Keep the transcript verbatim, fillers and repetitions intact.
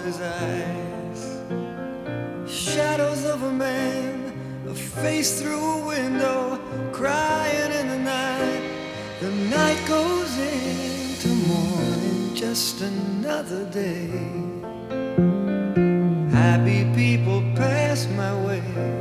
his eyes. Shadows of a man, a face through a window, crying in the night. The night goes into morning, just another day. Happy people pass my way.